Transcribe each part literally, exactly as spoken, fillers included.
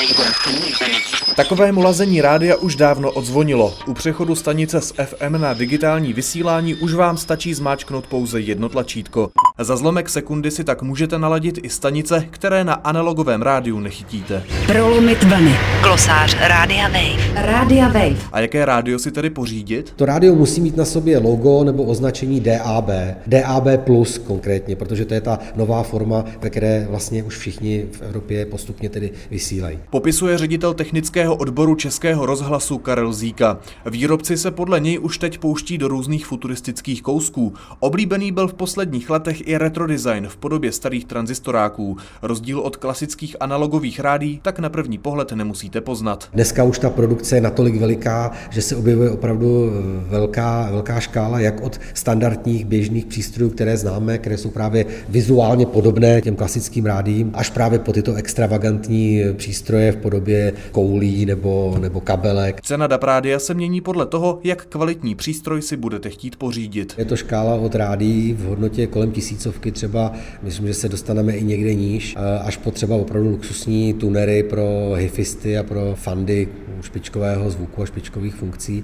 Takovému lazení rádia už dávno odzvonilo. U přechodu stanice z F M na digitální vysílání už vám stačí zmáčknout pouze jedno tlačítko. Za zlomek sekundy si tak můžete naladit i stanice, které na analogovém rádiu nechytíte. Prolomit vlny. Glosář Rádia Wave. Rádia Wave. A jaké rádio si tedy pořídit? To rádio musí mít na sobě logo nebo označení D A B. D A B plus konkrétně, protože to je ta nová forma, ve které vlastně už všichni v Evropě postupně tedy vysílají. Popisuje ředitel technického odboru Českého rozhlasu Karel Zíka. Výrobci se podle něj už teď pouští do různých futuristických kousků. Oblíbený byl v posledních letech i retrodesign v podobě starých tranzistoráků. Rozdíl od klasických analogových rádií tak na první pohled nemusíte poznat. Dneska už ta produkce je natolik veliká, že se objevuje opravdu velká, velká škála jak od standardních běžných přístrojů, které známe, které jsou právě vizuálně podobné těm klasickým rádiím, až právě po tyto extravagantní přístroje v podobě koulí nebo, nebo kabelek. Cena D A B rádia se mění podle toho, jak kvalitní přístroj si budete chtít pořídit. Je to škála od rádií v hodnotě kolem tisícovky třeba, myslím, že se dostaneme i někde níž, až po třeba opravdu luxusní tunery pro hifisty a pro fandy špičkového zvuku a špičkových funkcí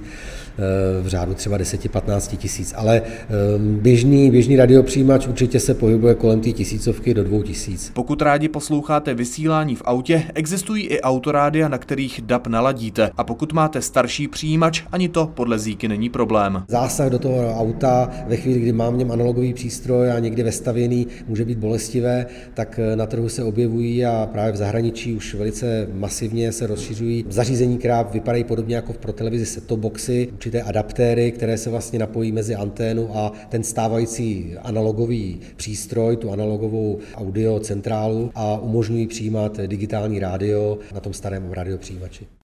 v řádu třeba deset až patnáct tisíc. Ale běžný, běžný radiopřijímač určitě se pohybuje kolem té tisícovky do dvou tisíc. Pokud rádi posloucháte vysílání v autě, existují i autorádia, na kterých D A B naladíte. A pokud máte starší přijímač, ani to podle Zíky není problém. Zásah do toho auta ve chvíli, kdy mám v něm analogový přístroj a někde vestavěný, může být bolestivé, tak na trhu se objevují a právě v zahraničí už velice masivně se rozšiřují zařízení, která vypadají podobně jako pro televizi set-top boxy, určité adaptéry, které se vlastně napojí mezi anténu a ten stávající analogový přístroj, tu analogovou audio centrálu a umožňují přijímat digitální rádio na tom starém radiopřijímači.